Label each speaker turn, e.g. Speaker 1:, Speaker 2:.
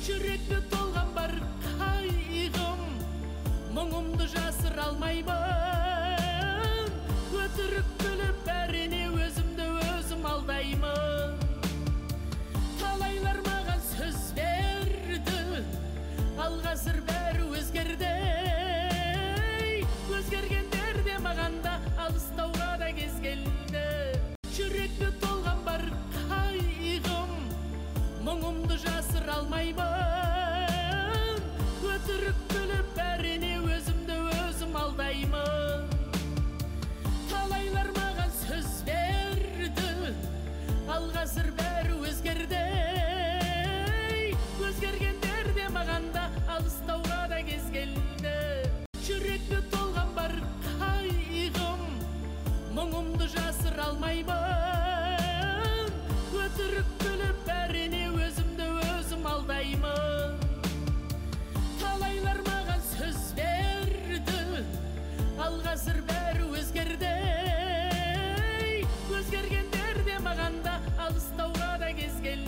Speaker 1: жүректі толған бар қайғым, мұңымды жасыра алмаймын. Өтірік күліп бәріне өзімді өзім алдаймын. Талайлар маған сөз берді, ал қазір бәрі өзгерді. Өзгергендер де маған да алыстауға да кез келді. Жүректі толған бар қайғым, мұңымды жасыра алмаймын. Өтірік күліп бәріне өзімді өзім алдаймын. Талайлар маған сөз берді, ал қазір бәрі өзгерді. Өзгергендер де маған да алыстауға да кез келді. Жүректі толған бар қайғым, мұңымды жасыра алмаймын. Өтірік күліп бәріне өзімді өзім алдаймын. Талайлар маған сөз берді, ал қазір бәрі өзгерді. Өзгергендер де маған да алыстауға да кез келді.